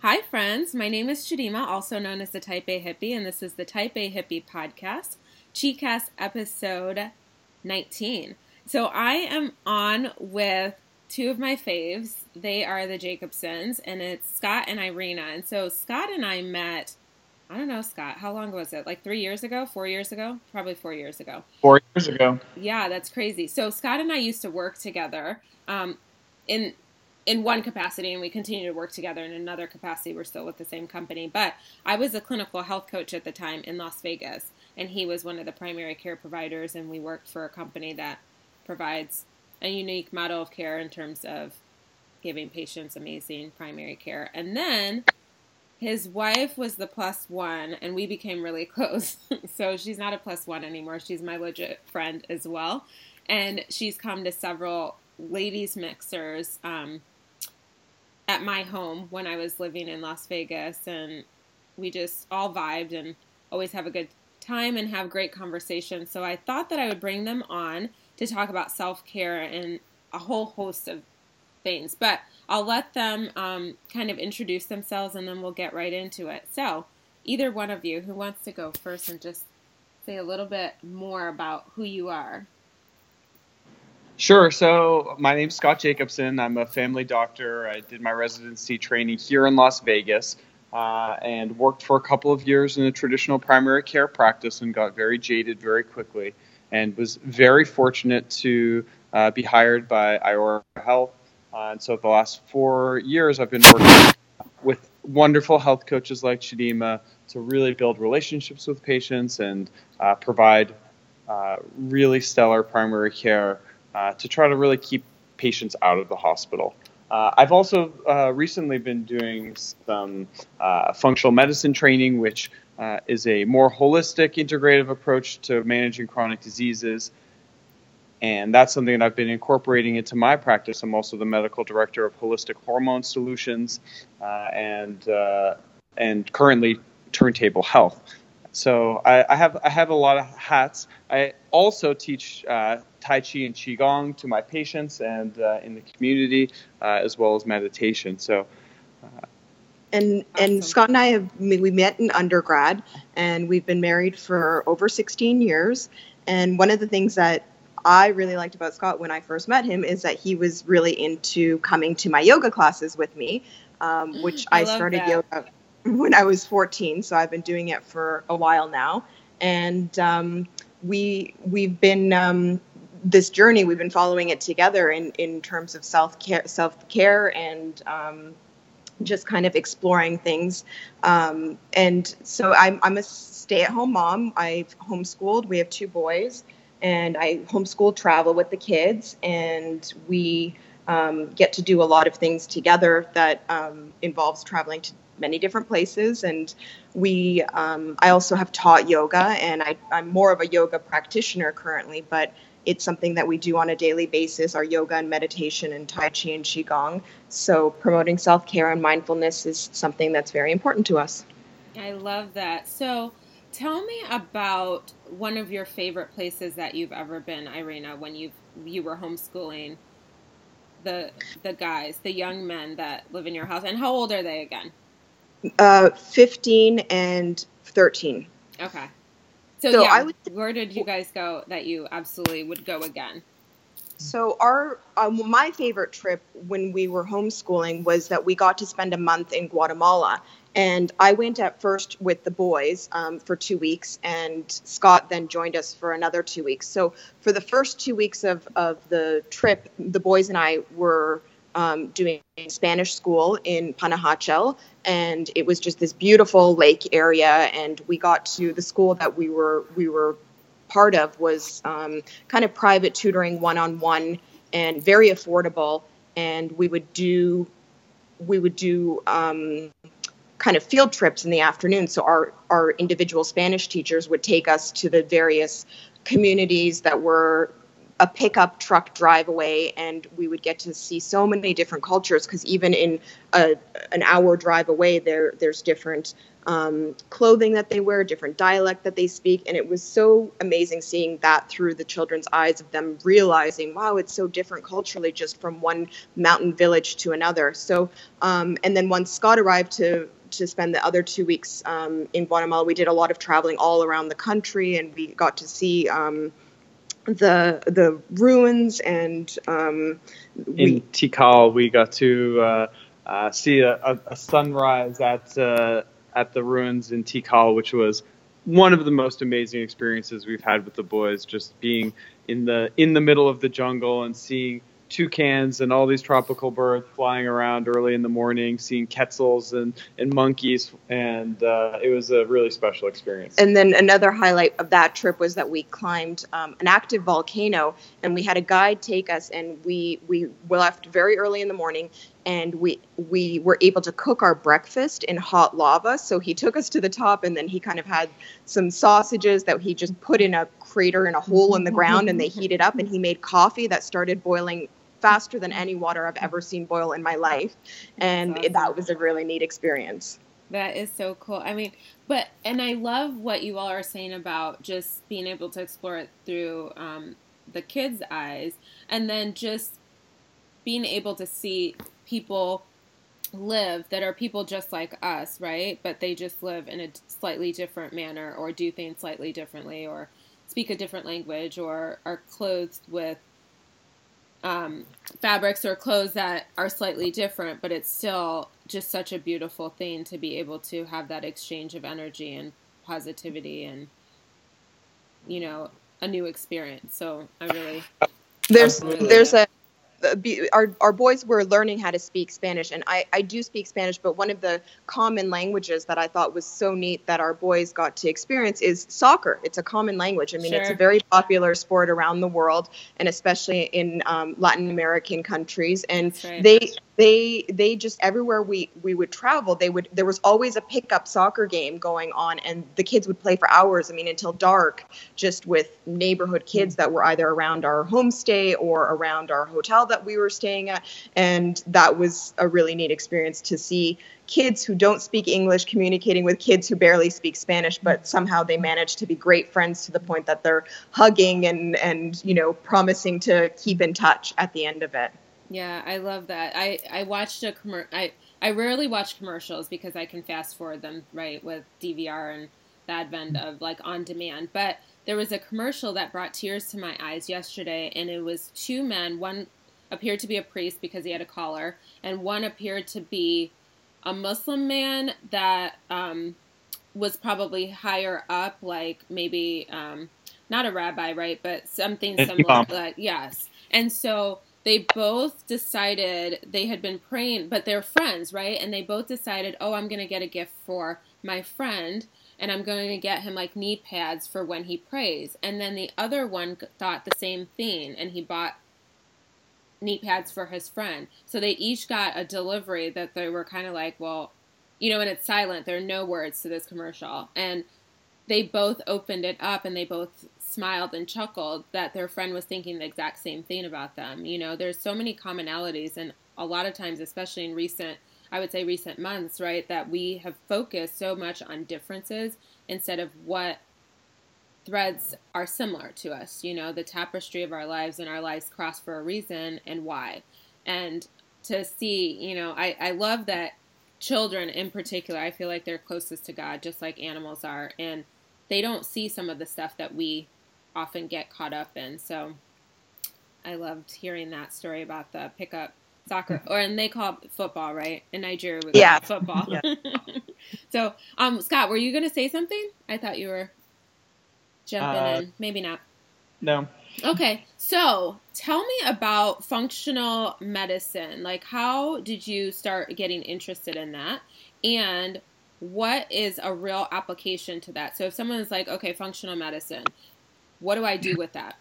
Hi, friends. My name is Shadima, also known as the Type A Hippie, and this is the Type A Hippie podcast, Chi-Cast episode 19. So I am on with two of my faves. They are the Jacobsons, and it's Scott and Irina. And so Scott and I met, I don't know, Scott, how long was it? Like 3 years ago? 4 years ago? Probably 4 years ago. 4 years ago. Yeah, that's crazy. So Scott and I used to work together in one capacity, and we continue to work together in another capacity. We're still with the same company, but I was a clinical health coach at the time in Las Vegas, and he was one of the primary care providers, and we worked for a company that provides a unique model of care in terms of giving patients amazing primary care. And then his wife was the plus one, and we became really close. So she's not a plus one anymore. She's my legit friend as well, and she's come to several ladies mixers at my home when I was living in Las Vegas, and we just all vibed and always have a good time and have great conversations. So I thought that I would bring them on to talk about self-care and a whole host of things, but I'll let them kind of introduce themselves, and then we'll get right into it. So either one of you, who wants to go first and just say a little bit more about who you are? Sure. So my name's Scott Jacobson. I'm a family doctor. I did my residency training here in Las Vegas and worked for a couple of years in a traditional primary care practice and got very jaded very quickly, and was very fortunate to be hired by Iora Health. And so the last 4 years, I've been working with wonderful health coaches like Shadima to really build relationships with patients and provide really stellar primary care to try to really keep patients out of the hospital. I've also recently been doing some functional medicine training, which is a more holistic, integrative approach to managing chronic diseases. And that's something that I've been incorporating into my practice. I'm also the medical director of Holistic Hormone Solutions and currently Turntable Health. So I have a lot of hats. I also teach Tai Chi and Qigong to my patients and in the community, as well as meditation. So, and Scott and I we met in undergrad, and we've been married for over 16 years. And one of the things that I really liked about Scott when I first met him is that he was really into coming to my yoga classes with me, which I started yoga when I was 14, so I've been doing it for a while now. And we've been this journey, we've been following it together in terms of self-care and just kind of exploring things. And so I'm a stay-at-home mom. I've homeschooled. We have 2 boys, and I homeschool, travel with the kids, and we get to do a lot of things together that involves traveling to many different places. And I also have taught yoga, and I'm more of a yoga practitioner currently, but it's something that we do on a daily basis, our yoga and meditation and Tai Chi and Qigong. So promoting self-care and mindfulness is something that's very important to us. I love that. So tell me about one of your favorite places that you've ever been, Irina, when you were homeschooling the guys, the young men that live in your house. And how old are they again? 15 and 13. Okay. So yeah, where did you guys go that you absolutely would go again? So my favorite trip when we were homeschooling was that we got to spend a month in Guatemala. And I went at first with the boys for 2 weeks, and Scott then joined us for another 2 weeks. So for the first 2 weeks of the trip, the boys and I were doing Spanish school in Panajachel, and it was just this beautiful lake area. And we got to the school that we were part of was kind of private tutoring, one-on-one, and very affordable. And we would do kind of field trips in the afternoon. So our individual Spanish teachers would take us to the various communities that were a pickup truck drive away, and we would get to see so many different cultures, because even in an hour drive away, there's different clothing that they wear, different dialect that they speak. And it was so amazing seeing that through the children's eyes, of them realizing, wow, it's so different culturally just from one mountain village to another. So, and then once Scott arrived to spend the other 2 weeks in Guatemala, we did a lot of traveling all around the country, and we got to see the ruins, and in Tikal we got to see a sunrise at the ruins in Tikal, which was one of the most amazing experiences we've had with the boys, just being in the middle of the jungle and seeing toucans and all these tropical birds flying around early in the morning, seeing quetzals and monkeys, and it was a really special experience. And then another highlight of that trip was that we climbed an active volcano, and we had a guide take us, and we left very early in the morning, and we were able to cook our breakfast in hot lava. So he took us to the top, and then he kind of had some sausages that he just put in a crater in a hole in the ground, and they heated up, and he made coffee that started boiling faster than any water I've ever seen boil in my life. And awesome. That was a really neat experience. That is so cool. I mean, and I love what you all are saying about just being able to explore it through the kids' eyes, and then just being able to see people live that are people just like us, right? But they just live in a slightly different manner, or do things slightly differently, or speak a different language, or are clothed with fabrics or clothes that are slightly different, but it's still just such a beautiful thing to be able to have that exchange of energy and positivity and, a new experience. So I really... Our boys were learning how to speak Spanish, and I do speak Spanish, but one of the common languages that I thought was so neat that our boys got to experience is soccer. It's a common language. I mean, It's a very popular sport around the world, and especially in Latin American countries. And right. They just, everywhere we would travel, there was always a pickup soccer game going on, and the kids would play for hours, until dark, just with neighborhood kids that were either around our homestay or around our hotel that we were staying at. And that was a really neat experience to see kids who don't speak English communicating with kids who barely speak Spanish, but somehow they manage to be great friends to the point that they're hugging and promising to keep in touch at the end of it. Yeah, I love that. I watched I rarely watch commercials because I can fast forward them, right, with DVR and the advent of on demand. But there was a commercial that brought tears to my eyes yesterday, and it was two men. One appeared to be a priest because he had a collar, and one appeared to be a Muslim man that was probably higher up, maybe not a rabbi, right, but something similar. Yes. And so they both decided, they had been praying, but they're friends, right? And they both decided, I'm going to get a gift for my friend, and I'm going to get him knee pads for when he prays. And then the other one thought the same thing, and he bought knee pads for his friend. So they each got a delivery that they were kind of and it's silent. There are no words to this commercial. And they both opened it up, and they both smiled and chuckled that their friend was thinking the exact same thing about them. There's so many commonalities, and a lot of times, especially in recent months, right, that we have focused so much on differences instead of what threads are similar to us, the tapestry of our lives, and our lives cross for a reason, and why. And to see, I love that children in particular, I feel like they're closest to God, just like animals are, and they don't see some of the stuff that we often get caught up in. So I loved hearing that story about the pickup soccer, and they call it football, right? In Nigeria, we call it football. Yeah. So, Scott, were you going to say something? I thought you were jumping in. Maybe not. No. Okay. So tell me about functional medicine. How did you start getting interested in that? And what is a real application to that? So if someone is okay, functional medicine, what do I do with that?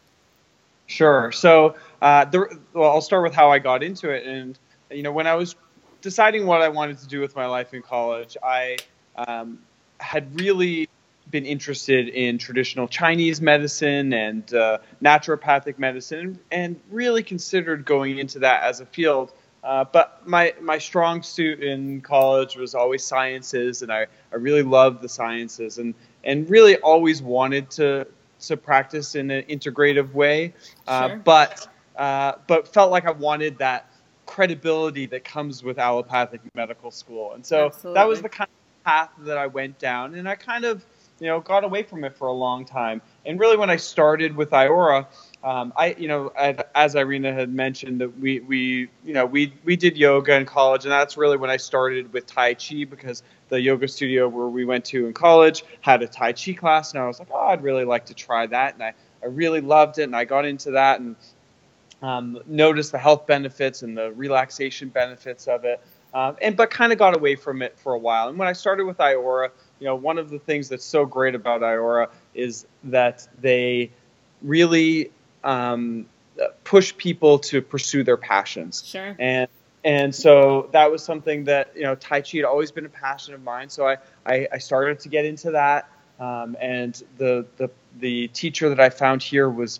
Sure. So I'll start with how I got into it. And, when I was deciding what I wanted to do with my life in college, I had really been interested in traditional Chinese medicine and naturopathic medicine, and really considered going into that as a field. But my strong suit in college was always sciences, and I really loved the sciences, and really always wanted to practice in an integrative way, Sure. but felt like I wanted that credibility that comes with allopathic medical school. And so that was Absolutely. the kind of path that I went down, and I kind of, got away from it for a long time. And really when I started with Iora, as Irina had mentioned, that we did yoga in college, and that's really when I started with Tai Chi, because the yoga studio where we went to in college had a Tai Chi class, and I was like, oh, I'd really like to try that, and I really loved it, and I got into that, and noticed the health benefits and the relaxation benefits of it, but kind of got away from it for a while. And when I started with Iora, one of the things that's so great about Iora is that they really push people to pursue their passions. Sure. And so that was something that, Tai Chi had always been a passion of mine. So I started to get into that. And the teacher that I found here was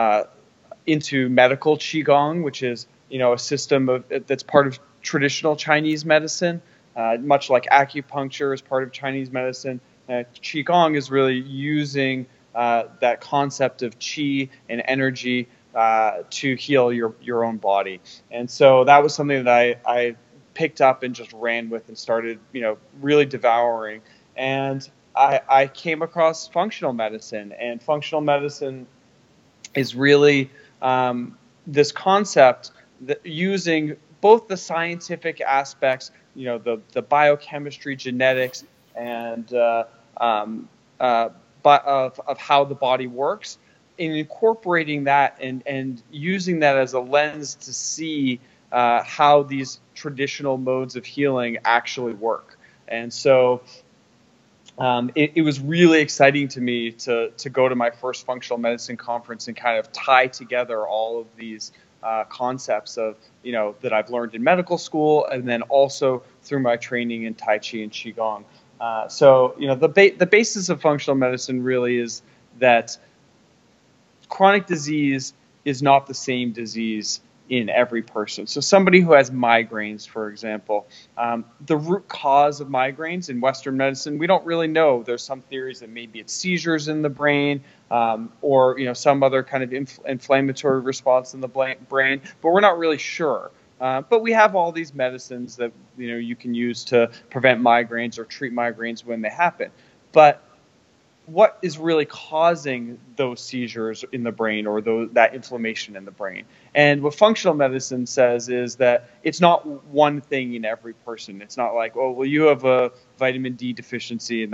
into medical Qigong, which is, a system that's part of traditional Chinese medicine, much like acupuncture is part of Chinese medicine. Qigong is really using that concept of qi and energy to heal your own body. And so that was something that I picked up and just ran with and started, really devouring. And I came across functional medicine, and functional medicine is really this concept that using both the scientific aspects, the biochemistry, genetics, and of how the body works, in incorporating that and using that as a lens to see how these traditional modes of healing actually work. And so it was really exciting to me to go to my first functional medicine conference and kind of tie together all of these concepts of, that I've learned in medical school, and then also through my training in Tai Chi and Qigong. So the basis of functional medicine really is that chronic disease is not the same disease in every person. So somebody who has migraines, for example, the root cause of migraines in Western medicine, we don't really know. There's some theories that maybe it's seizures in the brain, or some other kind of inflammatory response in the brain, but we're not really sure. But we have all these medicines that you can use to prevent migraines or treat migraines when they happen. But what is really causing those seizures in the brain, or that inflammation in the brain? And what functional medicine says is that it's not one thing in every person. It's not like, oh, well, you have a vitamin D deficiency,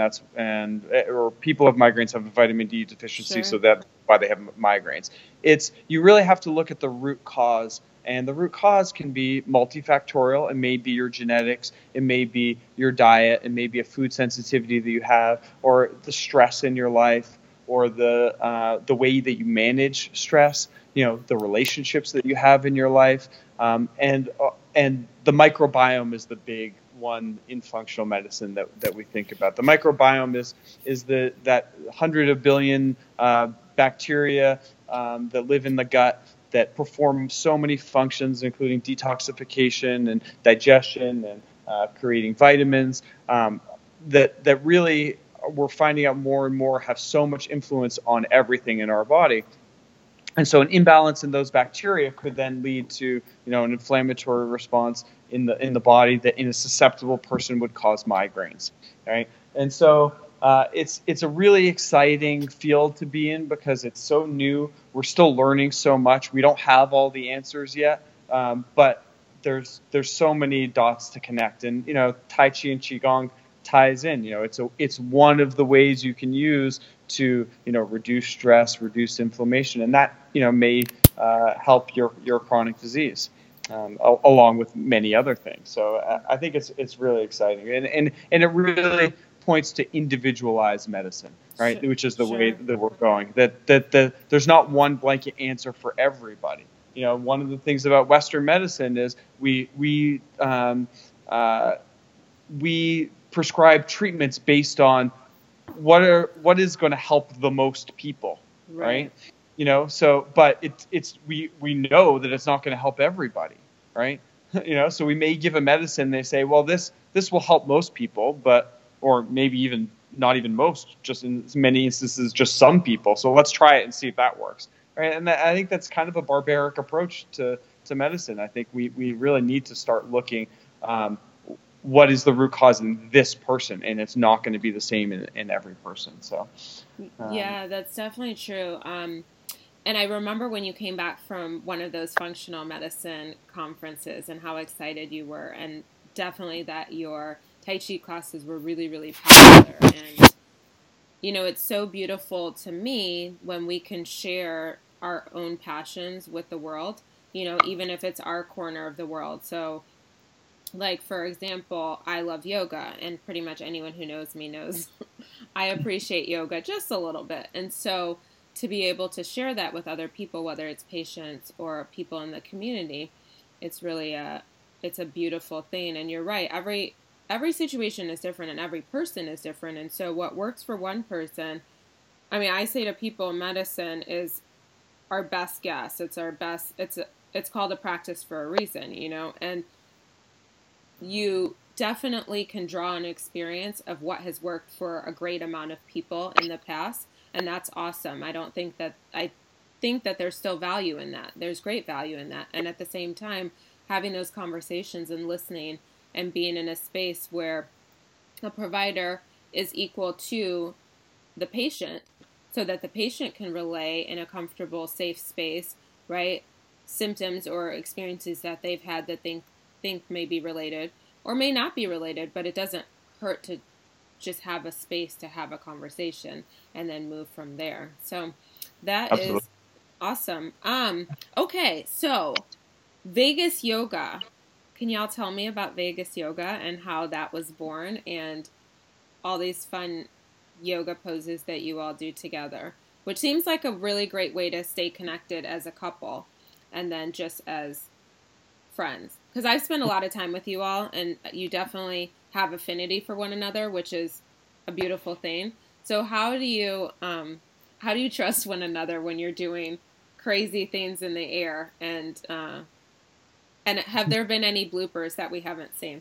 or people have migraines have a vitamin D deficiency, Sure. so that's why they have migraines. You really have to look at the root cause. And the root cause can be multifactorial. It may be your genetics, it may be your diet, it may be a food sensitivity that you have, or the stress in your life, or the way that you manage stress, the relationships that you have in your life, and the microbiome is the big one in functional medicine that we think about. The microbiome is that 100 billion bacteria that live in the gut, that perform so many functions, including detoxification and digestion and creating vitamins, that really we're finding out more and more have so much influence on everything in our body. And so an imbalance in those bacteria could then lead to an inflammatory response in the body that in a susceptible person would cause migraines, right? And so it's a really exciting field to be in because it's so new. We're still learning so much. We don't have all the answers yet, but there's so many dots to connect. And Tai Chi and Qigong ties in. It's one of the ways you can use to reduce stress, reduce inflammation, and that may help your chronic disease, along with many other things. So I think it's really exciting, and it really points to individualized medicine, right? Which is the way that we're going. That there's not one blanket answer for everybody. One of the things about Western medicine is we prescribe treatments based on what is going to help the most people, right? You know, so but we know that it's not going to help everybody, right? You know, so we may give a medicine, they say, well, this will help most people, but or maybe even not even most, just in many instances, just some people. So let's try it and see if that works, right? And I think that's kind of a barbaric approach to medicine. I think we really need to start looking. What is the root cause in this person, and it's not going to be the same in every person. So, yeah, that's definitely true. And I remember when you came back from one of those functional medicine conferences and how excited you were, and definitely that your Tai Chi classes were really, really popular. And, you know, it's so beautiful to me when we can share our own passions with the world, you know, even if it's our corner of the world. So, like, for example, I love yoga, and pretty much anyone who knows me knows I appreciate yoga just a little bit. And so to be able to share that with other people, whether it's patients or people in the community, it's really it's a beautiful thing. And you're right, every situation is different and every person is different. And so what works for one person, I mean, I say to people, medicine is our best guess. It's our best, it's called a practice for a reason, you know, and you definitely can draw an experience of what has worked for a great amount of people in the past. And that's awesome. I think that there's still value in that. There's great value in that. And at the same time, having those conversations and listening and being in a space where a provider is equal to the patient so that the patient can relay in a comfortable, safe space, right, symptoms or experiences that they've had that they think may be related or may not be related, but it doesn't hurt to just have a space to have a conversation and then move from there. So that Absolutely. Is awesome. Okay, so Vegas yoga. Can y'all tell me about Vegas yoga and how that was born and all these fun yoga poses that you all do together, which seems like a really great way to stay connected as a couple and then just as friends. Because I've spent a lot of time with you all, and you definitely have affinity for one another, which is a beautiful thing. So how do you trust one another when you're doing crazy things in the air? And have there been any bloopers that we haven't seen?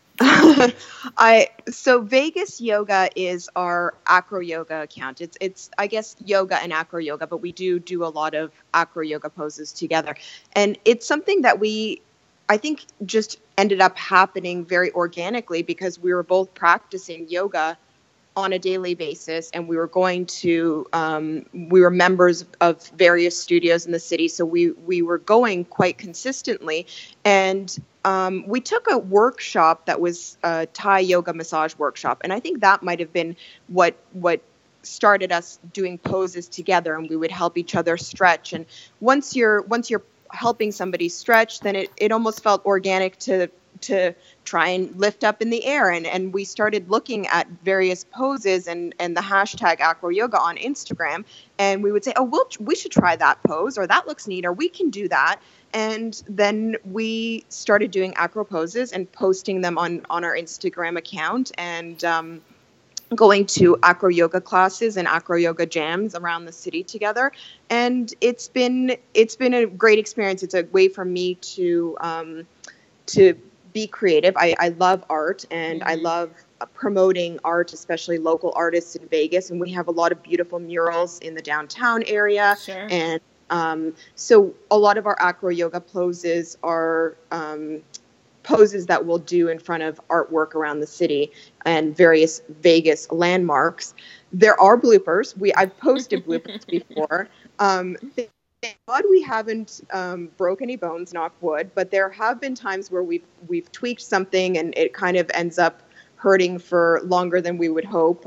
So Vegas Yoga is our acro yoga account. It's I guess yoga and acro yoga, but we do a lot of acro yoga poses together, and it's something that I think just ended up happening very organically because we were both practicing yoga on a daily basis, and we were going to we were members of various studios in the city, so we were going quite consistently, and we took a workshop that was a Thai yoga massage workshop, and I think that might have been what started us doing poses together, and we would help each other stretch. And once you're helping somebody stretch, then it almost felt organic to try and lift up in the air. And we started looking at various poses and the hashtag acro yoga on Instagram. And we would say, oh, we should try that pose, or that looks neat, or we can do that. And then we started doing acro poses and posting them on our Instagram account, and going to acro yoga classes and acro yoga jams around the city together. And it's been a great experience. It's a way for me to be creative. I love art, and I love promoting art, especially local artists in Vegas. And we have a lot of beautiful murals in the downtown area. Sure. And so a lot of our acro yoga poses are poses that we'll do in front of artwork around the city and various Vegas landmarks. There are bloopers. I've posted bloopers before. Thank God we haven't broke any bones, knock wood, but there have been times where we've tweaked something and it kind of ends up hurting for longer than we would hope.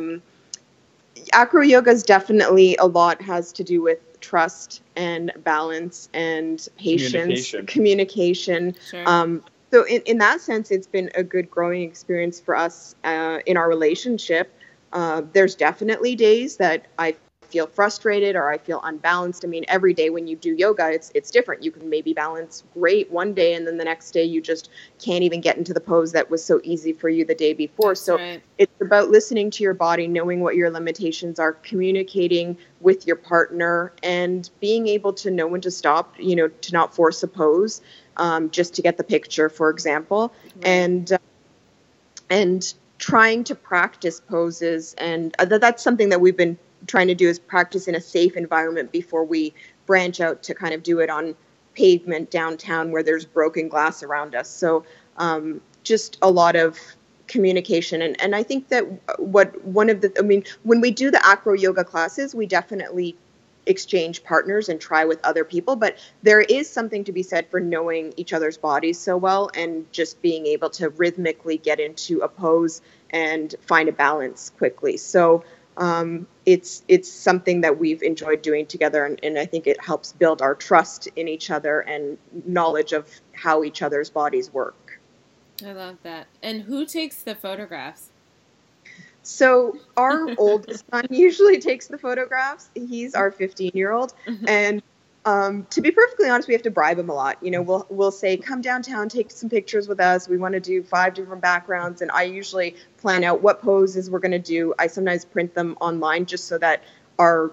Acro yoga is definitely a lot has to do with trust and balance and patience, communication. Sure. So in that sense, it's been a good growing experience for us in our relationship. There's definitely days that I feel frustrated or I feel unbalanced. I mean, every day when you do yoga, it's different. You can maybe balance great one day, and then the next day you just can't even get into the pose that was so easy for you the day before. That's so right. It's about listening to your body, knowing what your limitations are, communicating with your partner, and being able to know when to stop, to not force a pose, just to get the picture, for example. Right. And trying to practice poses, and that's something that we've been trying to do, is practice in a safe environment before we branch out to kind of do it on pavement downtown where there's broken glass around us. So just a lot of communication. And I think that when we do the acro yoga classes, we definitely exchange partners and try with other people, but there is something to be said for knowing each other's bodies so well and just being able to rhythmically get into a pose and find a balance quickly. So it's something that we've enjoyed doing together, and I think it helps build our trust in each other and knowledge of how each other's bodies work. I love that. And who takes the photographs? So our oldest son usually takes the photographs. He's our 15-year-old. And to be perfectly honest, we have to bribe him a lot. We'll say, come downtown, take some pictures with us. We want to do 5 different backgrounds. And I usually plan out what poses we're going to do. I sometimes print them online just so that our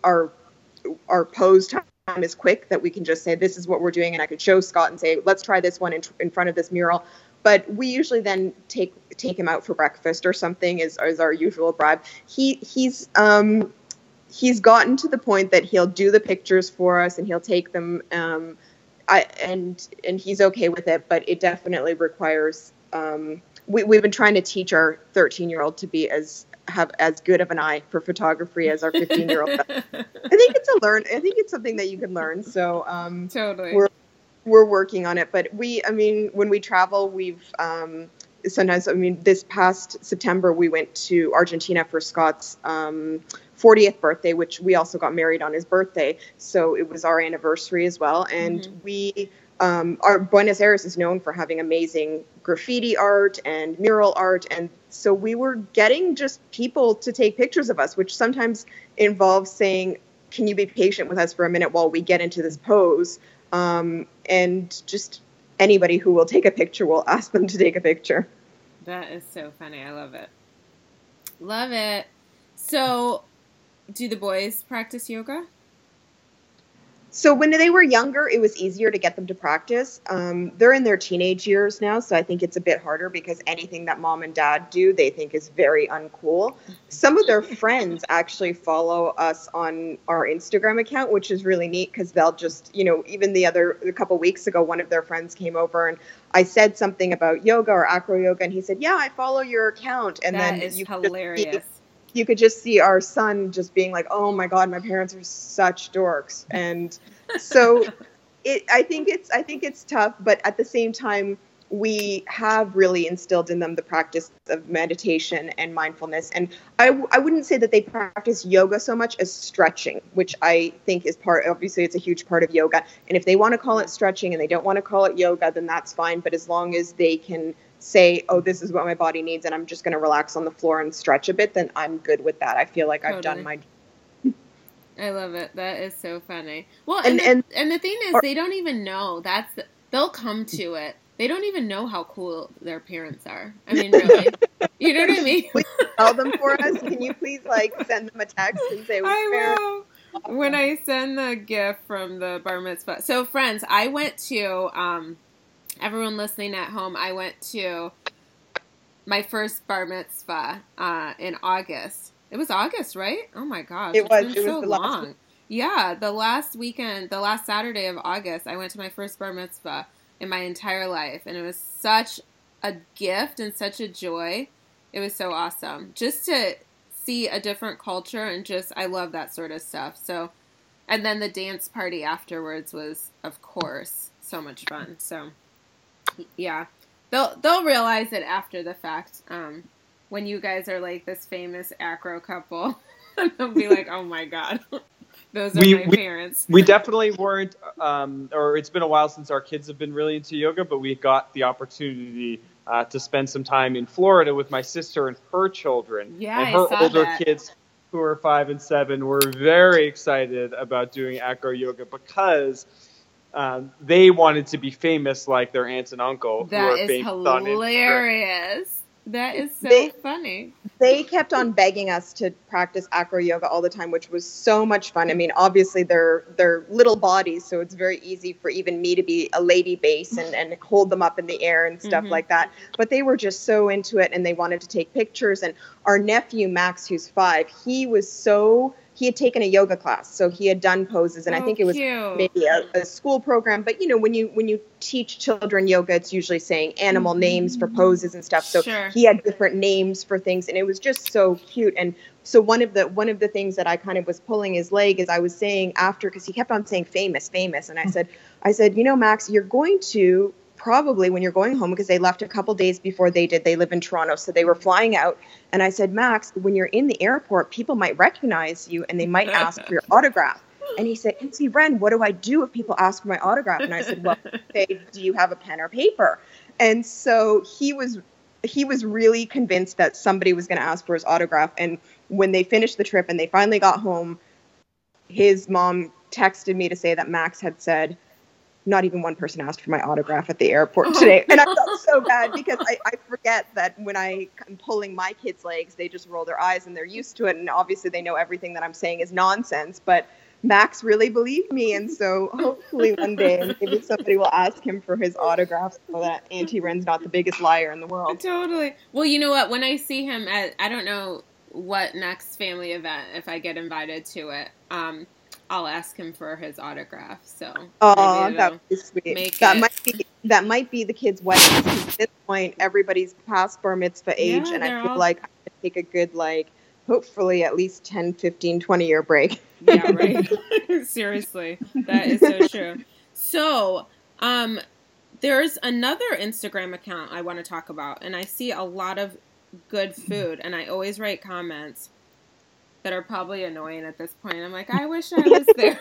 pose time is quick, that we can just say, this is what we're doing. And I could show Scott and say, let's try this one in front of this mural. But we usually then take him out for breakfast or something as our usual bribe. He's gotten to the point that he'll do the pictures for us and he'll take them. And he's okay with it, but it definitely requires. We've been trying to teach our 13-year-old to have as good of an eye for photography as our 15-year-old. I think it's something that you can learn. So totally. We're working on it, but when we travel, we've sometimes, this past September, we went to Argentina for Scott's 40th birthday, which we also got married on his birthday. So it was our anniversary as well. And our Buenos Aires is known for having amazing graffiti art and mural art. And so we were getting just people to take pictures of us, which sometimes involves saying, can you be patient with us for a minute while we get into this pose? And just anybody who will take a picture, will ask them to take a picture. That is so funny. I love it. Love it. So, do the boys practice yoga? So when they were younger, it was easier to get them to practice. They're in their teenage years now, so I think it's a bit harder because anything that mom and dad do, they think is very uncool. Some of their friends actually follow us on our Instagram account, which is really neat because they'll just, even a couple weeks ago, one of their friends came over and I said something about yoga or acro yoga, and he said, "Yeah, I follow your account." And that then is hilarious. You could just see our son just being like, "Oh my God, my parents are such dorks." And so I think it's tough, but at the same time, we have really instilled in them the practice of meditation and mindfulness. And I wouldn't say that they practice yoga so much as stretching, which I think is obviously it's a huge part of yoga. And if they want to call it stretching and they don't want to call it yoga, then that's fine. But as long as they can say, oh, this is what my body needs, and I'm just going to relax on the floor and stretch a bit, then I'm good with that. I feel like I've done my... I love it. That is so funny. Well, and the thing is, they don't even know. They'll come to it. They don't even know how cool their parents are. I mean, really. You know what I mean? Please tell them for us. Can you please, send them a text and say, I will. When I send the gift from the bar mitzvah. So, friends, I went to... everyone listening at home, I went to my first bar mitzvah in August. It was August, right? Oh my gosh. It's been so long. Yeah, the last weekend, the last Saturday of August, I went to my first bar mitzvah in my entire life. And it was such a gift and such a joy. It was so awesome. Just to see a different culture and I love that sort of stuff. So, and then the dance party afterwards was, of course, so much fun. So... yeah, they'll realize it after the fact. When you guys are like this famous acro couple, they'll be like, "Oh my God, those are my parents." We definitely weren't, or it's been a while since our kids have been really into yoga, but we got the opportunity to spend some time in Florida with my sister and her children, and her older kids, who are 5 and 7 were very excited about doing acro yoga because they wanted to be famous like their aunt and uncle. That is hilarious. That is so funny. They kept on begging us to practice acro yoga all the time, which was so much fun. I mean, obviously they're little bodies, so it's very easy for even me to be a lady base and hold them up in the air and stuff like that. But they were just so into it, and they wanted to take pictures. And our nephew, Max, who's 5, he had taken a yoga class, so he had done poses, and I think it was maybe a school program. But you know, when you teach children yoga, it's usually saying animal names for poses and stuff. So he had different names for things, and it was just so cute. And so one of the things that I kind of was pulling his leg is I was saying after, because he kept on saying famous, and I said, you know, Max, you're going to probably when you're going home, because they left a couple days before they did. They live in Toronto, so they were flying out. And I said, Max, when you're in the airport, people might recognize you and they might ask for your autograph. And he said, Auntie Ren, what do I do if people ask for my autograph? And I said, well, say, do you have a pen or paper? And so he was really convinced that somebody was going to ask for his autograph. And when they finished the trip and they finally got home, his mom texted me to say that Max had said, not even one person asked for my autograph at the airport today. And I felt so bad because I forget that when I'm pulling my kids' legs, they just roll their eyes and they're used to it. And obviously they know everything that I'm saying is nonsense. But Max really believed me. And so hopefully one day maybe somebody will ask him for his autograph so that Auntie Ren's not the biggest liar in the world. Totally. Well, you know what? When I see him at, I don't know what next family event, if I get invited to it, I'll ask him for his autograph. So that would be sweet. That might be the kids' weddings. At this point, everybody's past bar mitzvah age, and I feel like I could take a good, hopefully at least 10, 15, 20-year break. Yeah, right. Seriously, that is so true. So, there's another Instagram account I want to talk about, and I see a lot of good food, and I always write comments that are probably annoying at this point. I'm like, I wish I was there.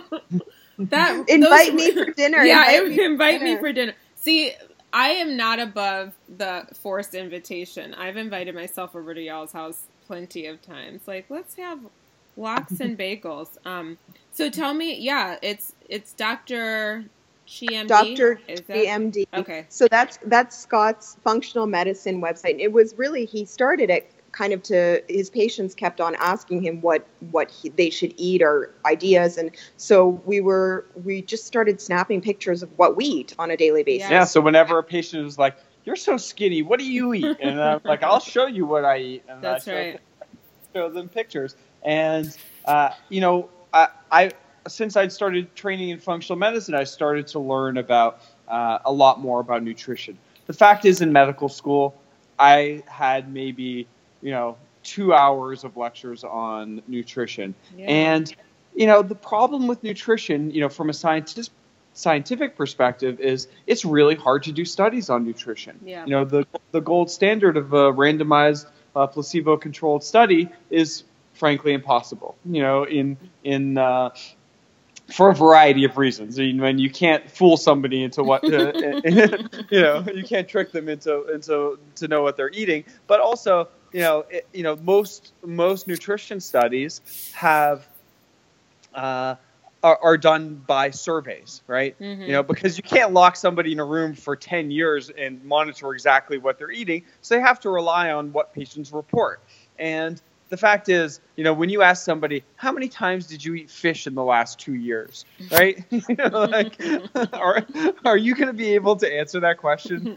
Invite me for dinner. Yeah, invite me for dinner. See, I am not above the forced invitation. I've invited myself over to y'all's house plenty of times. Like, let's have lox and bagels. So tell me, it's Dr. GMD? Dr. GMD. Okay. So that's Scott's functional medicine website. It was really, he started it kind of his patients kept on asking him what they should eat or ideas. And so we just started snapping pictures of what we eat on a daily basis. Yeah. So whenever a patient is like, you're so skinny, what do you eat? And I'm like, I'll show you what I eat. And that's right. Show them pictures. And, I since I'd started training in functional medicine, I started to learn about a lot more about nutrition. The fact is, in medical school, I had maybe 2 hours of lectures on nutrition. Yeah. And, the problem with nutrition, from a scientific perspective is it's really hard to do studies on nutrition. Yeah. The gold standard of a randomized placebo-controlled study is frankly impossible, for a variety of reasons. When you can't fool somebody into what, you can't trick them into to know what they're eating, but also, most nutrition studies have are done by surveys, right? Mm-hmm. Because you can't lock somebody in a room for 10 years and monitor exactly what they're eating, so they have to rely on what patients report. And the fact is, when you ask somebody, how many times did you eat fish in the last 2 years, right? Are you going to be able to answer that question?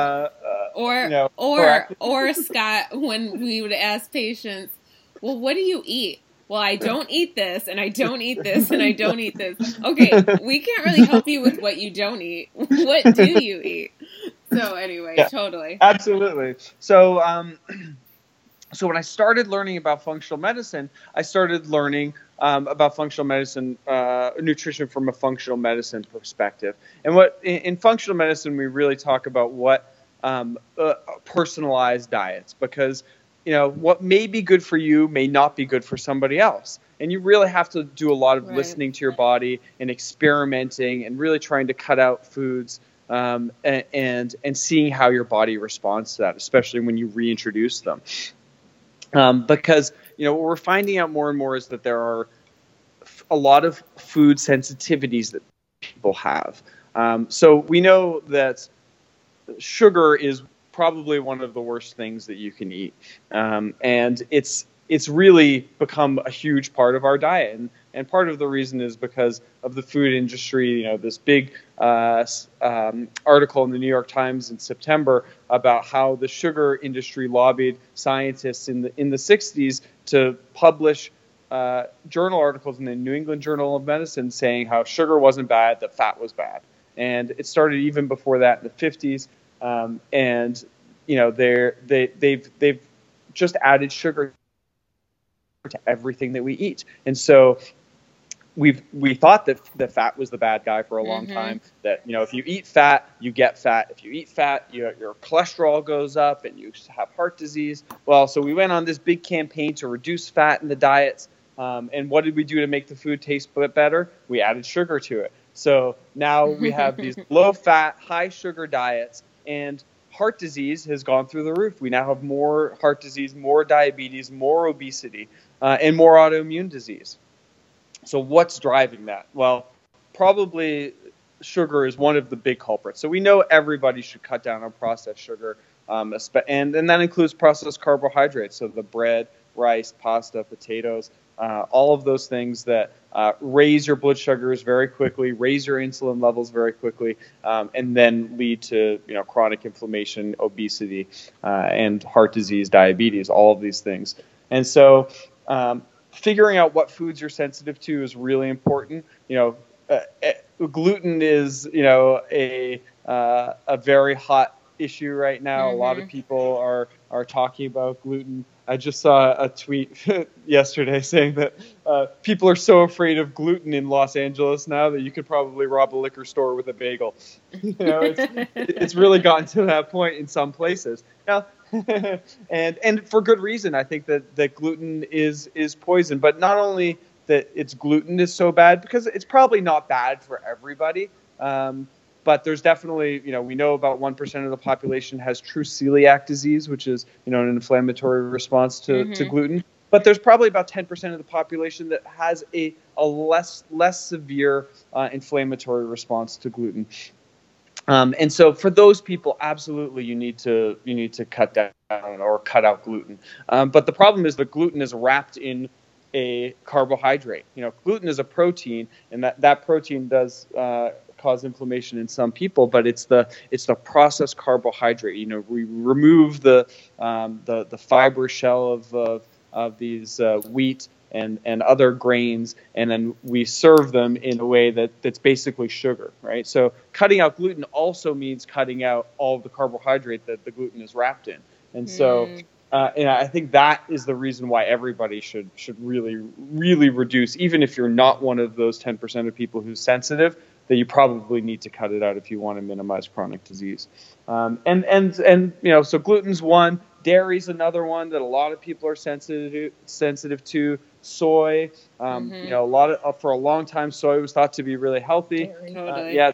Or Scott, when we would ask patients, well, what do you eat? Well, I don't eat this, and I don't eat this, and I don't eat this. Okay, we can't really help you with what you don't eat. What do you eat? So anyway, yeah, totally. Absolutely. So, so when I started learning about functional medicine, I started learning about functional medicine, nutrition from a functional medicine perspective. And in functional medicine, we really talk about what personalized diets, because what may be good for you may not be good for somebody else. And you really have to do a lot of listening to your body and experimenting and really trying to cut out foods and seeing how your body responds to that, especially when you reintroduce them. Because, what we're finding out more and more is that there are a lot of food sensitivities that people have. So we know that sugar is probably one of the worst things that you can eat. And it's really become a huge part of our diet. And part of the reason is because of the food industry. This big article in the New York Times in September about how the sugar industry lobbied scientists in the 60s to publish journal articles in the New England Journal of Medicine saying how sugar wasn't bad, that fat was bad. And it started even before that in the 50s. And they've just added sugar to everything that we eat. And so we thought that fat was the bad guy for a long time, that if you eat fat, you get fat. If you eat fat, your cholesterol goes up and you have heart disease. Well, so we went on this big campaign to reduce fat in the diets. And what did we do to make the food taste better? We added sugar to it. So now we have these low-fat, high-sugar diets, and heart disease has gone through the roof. We now have more heart disease, more diabetes, more obesity, and more autoimmune disease. So what's driving that? Well, probably sugar is one of the big culprits. So we know everybody should cut down on processed sugar, and that includes processed carbohydrates, so the bread, rice, pasta, potatoes, all of those things that raise your blood sugars very quickly, raise your insulin levels very quickly, and then lead to chronic inflammation, obesity, and heart disease, diabetes, all of these things. And so figuring out what foods you're sensitive to is really important. Gluten is a very hot issue right now. A lot of people are talking about gluten. I just saw a tweet yesterday saying that people are so afraid of gluten in Los Angeles now that you could probably rob a liquor store with a bagel. It's really gotten to that point in some places. Now, and for good reason. I think that gluten is poison, but not only that it's gluten is so bad, because it's probably not bad for everybody. But there's definitely, we know about 1% of the population has true celiac disease, which is, an inflammatory response to gluten. But there's probably about 10% of the population that has a less severe inflammatory response to gluten. And so for those people, absolutely, you need to cut down or cut out gluten. But the problem is that gluten is wrapped in a carbohydrate. Gluten is a protein, and that protein does cause inflammation in some people, but it's the processed carbohydrate. We remove the fiber shell of these wheat and other grains, and then we serve them in a way that's basically sugar, right? So cutting out gluten also means cutting out all of the carbohydrate that the gluten is wrapped in. And so I think that is the reason why everybody should really, really reduce, even if you're not one of those 10% of people who's sensitive, that you probably need to cut it out if you want to minimize chronic disease. So gluten's one. Dairy's another one that a lot of people are sensitive to. Soy, for a long time, soy was thought to be really healthy. Totally.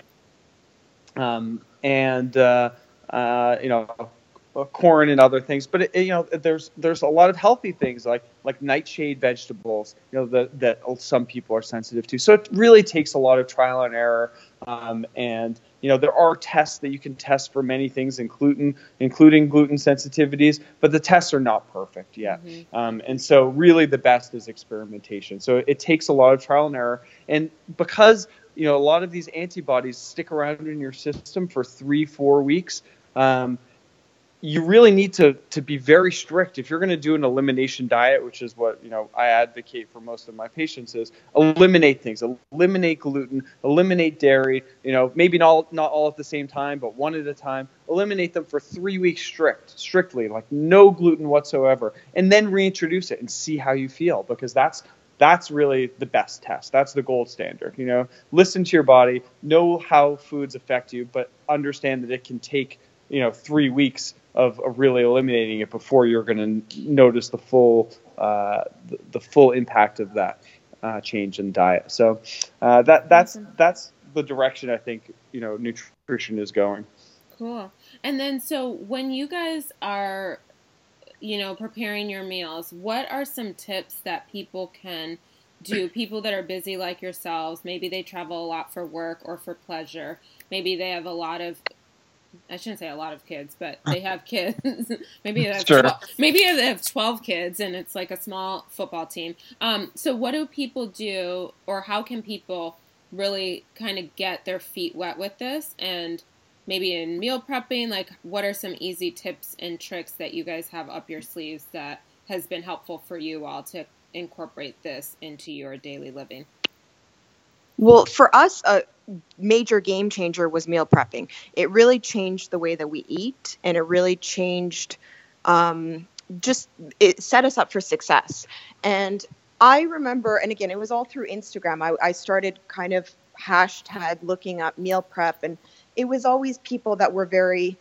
Corn and other things, but there's a lot of healthy things like nightshade vegetables, that some people are sensitive to. So it really takes a lot of trial and error, and there are tests that you can test for many things, including gluten sensitivities, but the tests are not perfect yet. And so really the best is experimentation. So it takes a lot of trial and error, and because a lot of these antibodies stick around in your system for 3-4 weeks. You really need to be very strict. If you're going to do an elimination diet, which is what I advocate for most of my patients, is eliminate things, eliminate gluten, eliminate dairy. Maybe not all at the same time, but one at a time. Eliminate them for 3 weeks strictly, like no gluten whatsoever, and then reintroduce it and see how you feel, because that's really the best test. That's the gold standard. Listen to your body, know how foods affect you, but understand that it can take 3 weeks of really eliminating it before you're going to notice the full impact of that change in diet. So that's the direction I think nutrition is going. Cool. And then so when you guys are preparing your meals, what are some tips that people can do? People that are busy like yourselves, maybe they travel a lot for work or for pleasure. Maybe they have I shouldn't say a lot of kids, but they have kids. Maybe they have Sure. 12, maybe they have 12 kids and it's like a small football team. So what do people do, or how can people really kind of get their feet wet with this? And maybe in meal prepping, like what are some easy tips and tricks that you guys have up your sleeves that has been helpful for you all to incorporate this into your daily living? Well, for us, a major game changer was meal prepping. It really changed the way that we eat, and it really changed, it set us up for success. And I remember, and again, it was all through Instagram. I started kind of hashtag looking up meal prep, and it was always people that were very,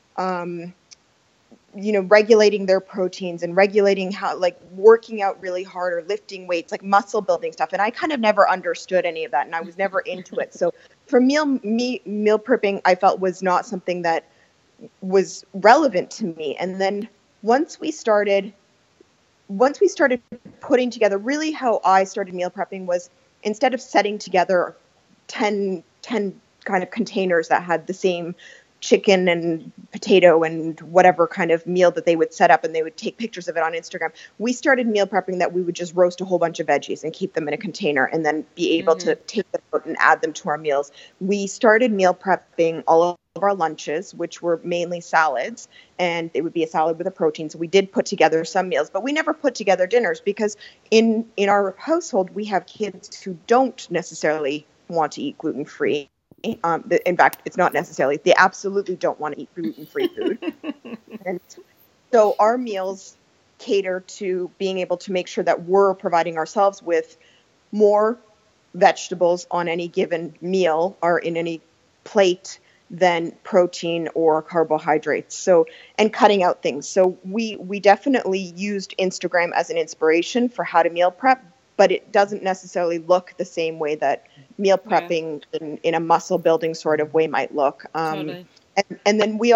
regulating their proteins and regulating how, like, working out really hard or lifting weights, like muscle building stuff. And I kind of never understood any of that, and I was never into it. So for meal prepping, I felt was not something that was relevant to me. And then once we started putting together, really how I started meal prepping was, instead of setting together 10 kind of containers that had the same chicken and potato and whatever kind of meal that they would set up, and they would take pictures of it on Instagram, we started meal prepping that we would just roast a whole bunch of veggies and keep them in a container and then be able to take them out and add them to our meals. We started meal prepping all of our lunches, which were mainly salads, and it would be a salad with a protein. So we did put together some meals, but we never put together dinners, because in our household, we have kids who don't necessarily want to eat gluten-free. In fact, it's not necessarily, they absolutely don't want to eat gluten-free food. And so our meals cater to being able to make sure that we're providing ourselves with more vegetables on any given meal or in any plate than protein or carbohydrates. So, and cutting out things. So we definitely used Instagram as an inspiration for how to meal prep, but it doesn't necessarily look the same way that meal prepping in a muscle building sort of way might look. Totally. And then we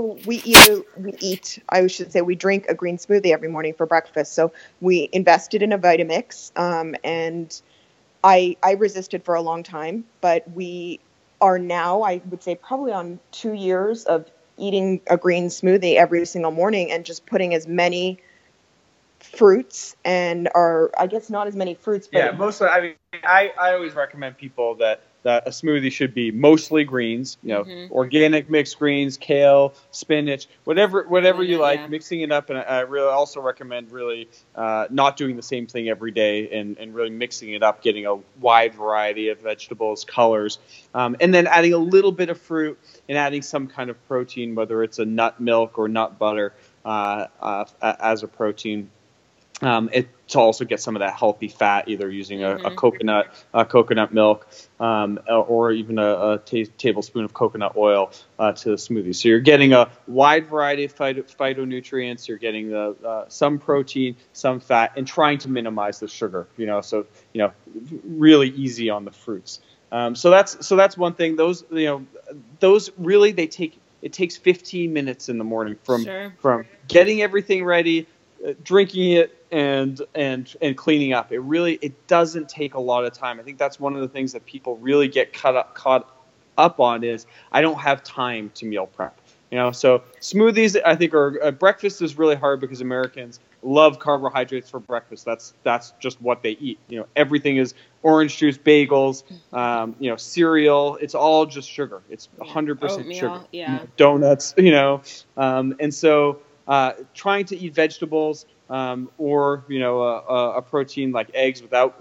drink a green smoothie every morning for breakfast. So we invested in a Vitamix, and I resisted for a long time, but we are now, I would say, probably on 2 years of eating a green smoothie every single morning, and just putting as many fruits I guess not as many fruits, but yeah, mostly. I mean, I always recommend people that a smoothie should be mostly greens, organic mixed greens, kale, spinach, whatever you like, mixing it up. And I really also recommend not doing the same thing every day, and really mixing it up, getting a wide variety of vegetables, colors, and then adding a little bit of fruit and adding some kind of protein, whether it's a nut milk or nut butter as a protein. It to also get some of that healthy fat, either using a coconut milk, or even a tablespoon of coconut oil to the smoothie. So you're getting a wide variety of phytonutrients. You're getting some protein, some fat, and trying to minimize the sugar. So really easy on the fruits. So that's one thing. Those really it takes 15 minutes in the morning from getting everything ready, drinking it, and cleaning up. It doesn't take a lot of time. I think that's one of the things that people really get caught up on is, I don't have time to meal prep. So smoothies, I think, breakfast is really hard because Americans love carbohydrates for breakfast. That's just what they eat. Everything is orange juice, bagels, cereal. It's all just sugar. It's 100% sugar. Yeah. Donuts, and so trying to eat vegetables, or a protein like eggs without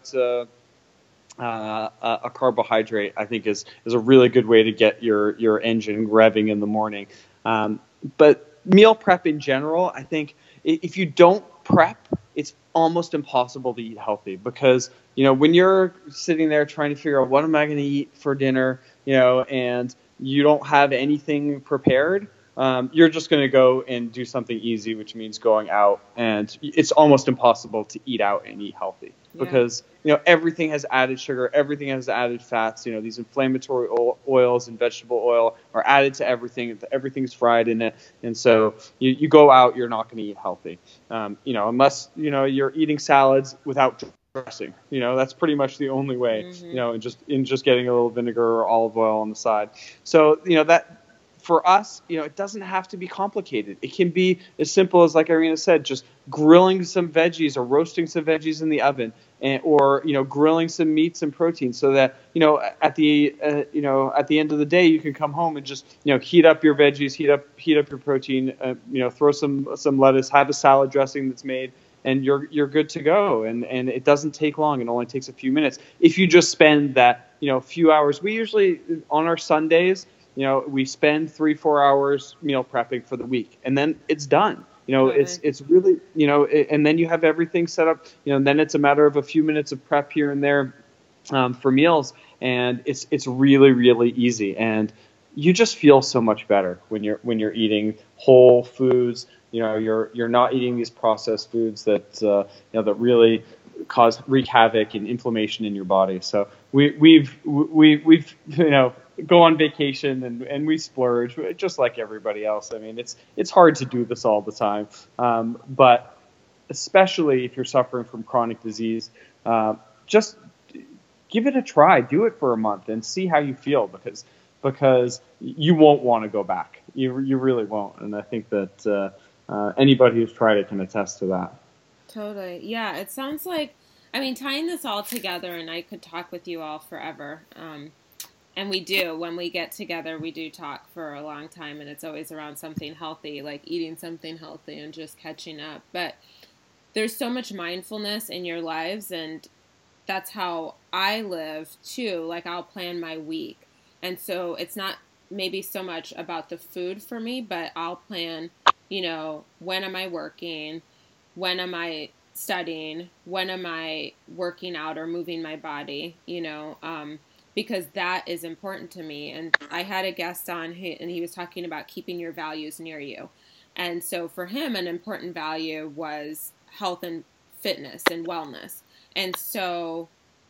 a carbohydrate, I think is a really good way to get your engine revving in the morning. But meal prep in general, I think if you don't prep, it's almost impossible to eat healthy, because when you're sitting there trying to figure out what am I going to eat for dinner, and you don't have anything prepared, you're just going to go and do something easy, which means going out, and it's almost impossible to eat out and eat healthy because everything has added sugar, everything has added fats. These inflammatory oils and vegetable oil are added to everything. Everything's fried in it, and so you go out, you're not going to eat healthy, unless you're eating salads without dressing. That's pretty much the only way. Mm-hmm. And just getting a little vinegar or olive oil on the side. So that. For us, it doesn't have to be complicated. It can be as simple as, like Irina said, just grilling some veggies or roasting some veggies in the oven, or grilling some meats and proteins, so that at the end of the day you can come home and just heat up your veggies, heat up your protein, throw some lettuce, have a salad dressing that's made, and you're good to go. And it doesn't take long. It only takes a few minutes if you just spend that few hours. We usually on our Sundays. We spend 3-4 hours meal prepping for the week, and then it's done. It's really, and then you have everything set up, and then it's a matter of a few minutes of prep here and there for meals, and it's really, really easy. And you just feel so much better when you're eating whole foods. You're not eating these processed foods that that really wreak havoc and inflammation in your body. So we've go on vacation and we splurge just like everybody else. I mean, it's hard to do this all the time, but especially if you're suffering from chronic disease, just give it a try. Do it for a month and see how you feel, because you won't want to go back. You really won't. And I think that anybody who's tried it can attest to that. Totally. Yeah, it sounds like, tying this all together, and I could talk with you all forever. And we do. When we get together, we do talk for a long time, and it's always around something healthy, like eating something healthy and just catching up. But there's so much mindfulness in your lives, and that's how I live too. Like, I'll plan my week. And so it's not maybe so much about the food for me, but I'll plan, when am I working? When am I studying? When am I working out or moving my body? Because that is important to me. And I had a guest on, and he was talking about keeping your values near you. And so for him, an important value was health and fitness and wellness. And so,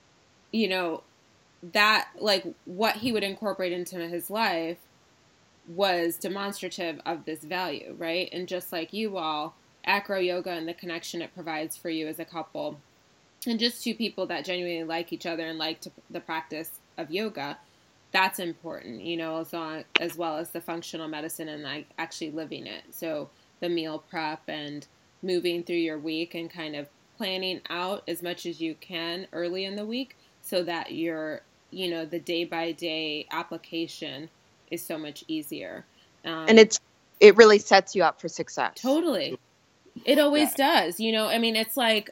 that, like, what he would incorporate into his life was demonstrative of this value, right? And just like you all, acro yoga and the connection it provides for you as a couple, and just two people that genuinely like each other and like the practice of yoga, that's important, as well as the functional medicine and like actually living it. So the meal prep and moving through your week and kind of planning out as much as you can early in the week so that your, the day by day application is so much easier. And it really sets you up for success. Totally. It always does. It's like,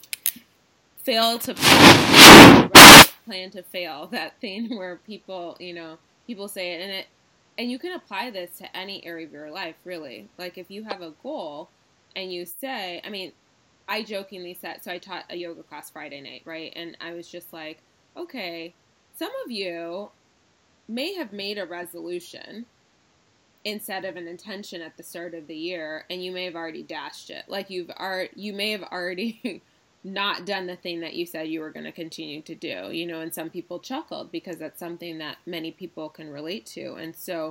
fail to plan to fail, that thing where people say it, and you can apply this to any area of your life, really. Like, if you have a goal and you say, I jokingly said, so I taught a yoga class Friday night, right? And I was just like, okay, some of you may have made a resolution instead of an intention at the start of the year, and you may have already dashed it. Like, you may have already not done the thing that you said you were going to continue to do, and some people chuckled because that's something that many people can relate to. And so,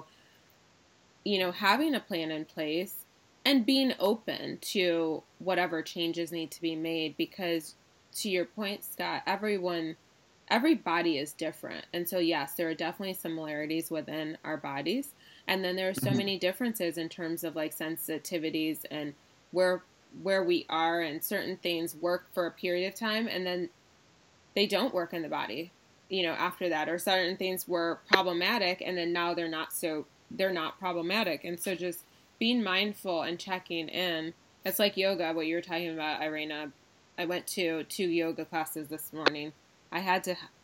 having a plan in place and being open to whatever changes need to be made, because to your point, Scott, every body is different. And so, yes, there are definitely similarities within our bodies. And then there are so many differences in terms of like sensitivities and where we are, and certain things work for a period of time and then they don't work in the body, after that, or certain things were problematic and then now they're not problematic. And so just being mindful and checking in. It's like yoga, what you were talking about, Irina. I went to 2 yoga classes this morning. I had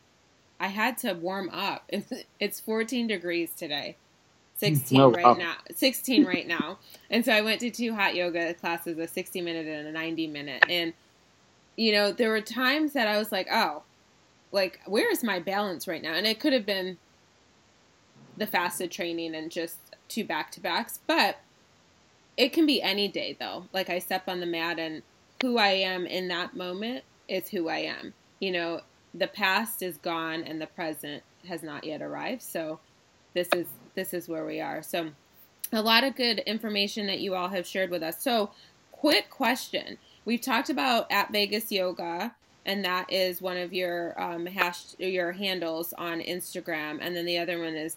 to warm up. It's 14 degrees today. 16 right now. And so I went to 2 hot yoga classes, a 60-minute and a 90-minute. And, there were times that I was like, oh, like, where is my balance right now? And it could have been the fasted training and just 2 back-to-backs, but it can be any day though. Like I step on the mat and who I am in that moment is who I am. You know, the past is gone and the present has not yet arrived. So this is where we are. So a lot of good information that you all have shared with us. So quick question. We've talked about at Vegas Yoga, and that is one of your your handles on Instagram, and then the other one is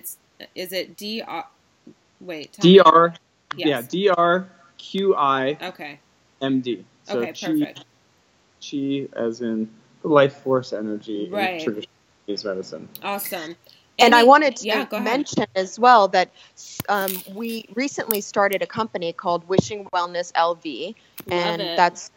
it DR? Wait, DR. Yes. Yeah, DRQI. Okay. MD. So okay, perfect. Chi as in the life force energy right. in traditional Chinese medicine. Awesome. And I wanted to mention as well that we recently started a company called Wishing Wellness LV, and that's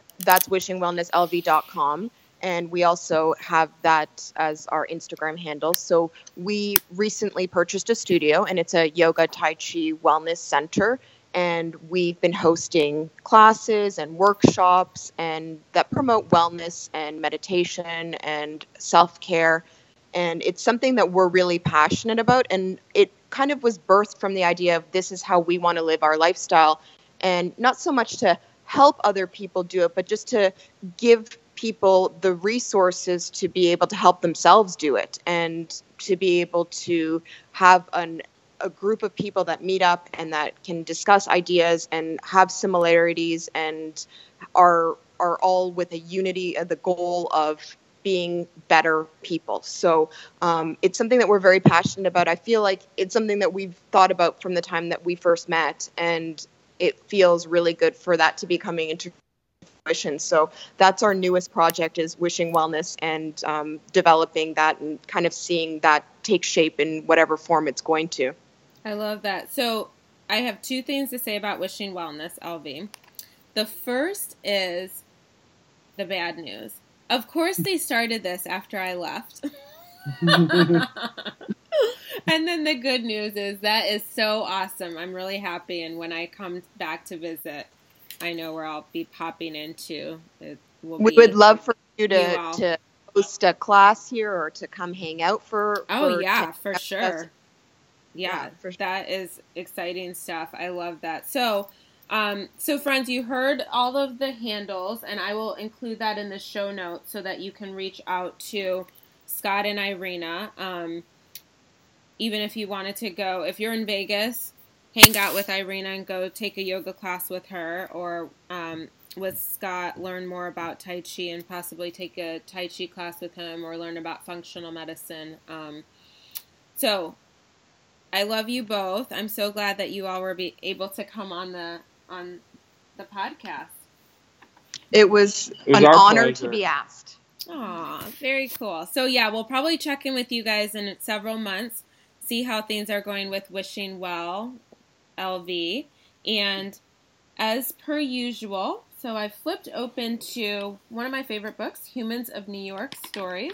wishingwellnesslv.com. And we also have that as our Instagram handle. So we recently purchased a studio, and it's a yoga tai chi wellness center. And we've been hosting classes and workshops and that promote wellness and meditation and self-care. And it's something that we're really passionate about. And it kind of was birthed from the idea of this is how we want to live our lifestyle. And not so much to help other people do it, but just to give people the resources to be able to help themselves do it and to be able to have a group of people that meet up and that can discuss ideas and have similarities and are all with a unity of the goal of being better people. So it's something that we're very passionate about. I feel like it's something that we've thought about from the time that we first met, and it feels really good for that to be coming into fruition. So that's our newest project, is Wishing Wellness, and developing that and kind of seeing that take shape in whatever form it's going to. I love that. So I have 2 things to say about Wishing Wellness LV. The first is the bad news. Of course, they started this after I left. And then the good news is that is so awesome. I'm really happy. And when I come back to visit, I know where I'll be popping into. We would love for you to host a class here or to come hang out for sure. Yeah, that is exciting stuff. I love that. So friends, you heard all of the handles, and I will include that in the show notes so that you can reach out to Scott and Irina. Even if you wanted to go, if you're in Vegas, hang out with Irina and go take a yoga class with her, or with Scott, learn more about Tai Chi and possibly take a Tai Chi class with him, or learn about functional medicine. So I love you both. I'm so glad that you all were able to come on the podcast. It was an honor to be asked. Aw, very cool. So yeah, we'll probably check in with you guys in several months, see how things are going with Wishing Well LV. And as per usual, so I flipped open to one of my favorite books, Humans of New York Stories.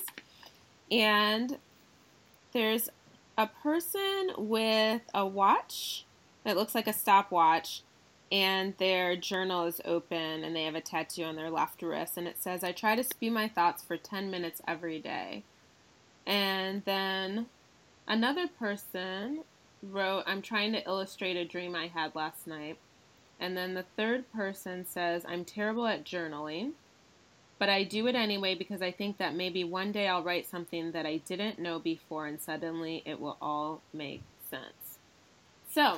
And there's a person with a watch that looks like a stopwatch, and their journal is open, and they have a tattoo on their left wrist, and it says, I try to spew my thoughts for 10 minutes every day. And then another person wrote, I'm trying to illustrate a dream I had last night. And then the third person says, I'm terrible at journaling, but I do it anyway because I think that maybe one day I'll write something that I didn't know before and suddenly it will all make sense. So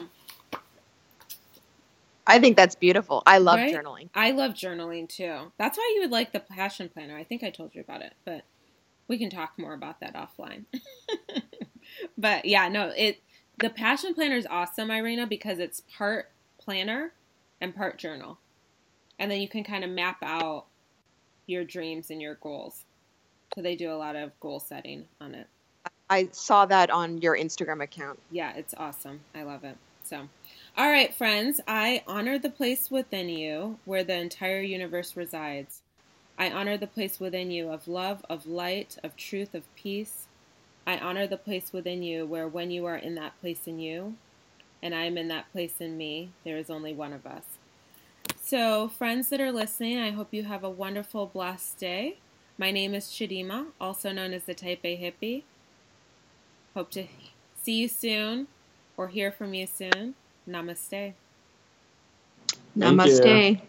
I think that's beautiful. I love journaling. I love journaling too. That's why you would like the Passion Planner. I think I told you about it, but we can talk more about that offline. But yeah, no, the Passion Planner is awesome, Irina, because it's part planner and part journal. And then you can kind of map out your dreams and your goals. So they do a lot of goal setting on it. I saw that on your Instagram account. Yeah, it's awesome. I love it. So, all right, friends, I honor the place within you where the entire universe resides. I honor the place within you of love, of light, of truth, of peace. I honor the place within you where when you are in that place in you, and I am in that place in me, there is only one of us. So, friends that are listening, I hope you have a wonderful, blessed day. My name is Chidima, also known as the Type A Hippie. Hope to see you soon. or hear from you soon. Namaste. Namaste.